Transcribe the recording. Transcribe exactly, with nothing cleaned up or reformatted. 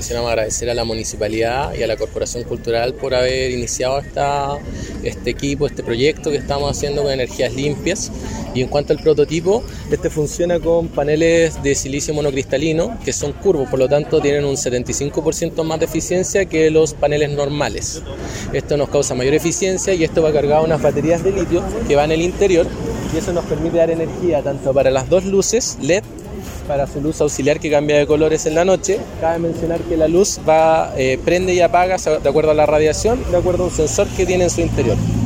quisiéramos agradecer a la municipalidad y a la Corporación Cultural por haber iniciado esta, este equipo, este proyecto que estamos haciendo con energías limpias. Y en cuanto al prototipo, este funciona con paneles de silicio monocristalino que son curvos, por lo tanto tienen un setenta y cinco por ciento más de eficiencia que los paneles normales. Esto nos causa mayor eficiencia y esto va cargado a unas baterías de litio que van en el interior y eso nos permite dar energía tanto para las dos luces L E D, para su luz auxiliar que cambia de colores en la noche. Cabe mencionar que la luz va, eh, prende y apaga de acuerdo a la radiación, de acuerdo a un sensor que tiene en su interior.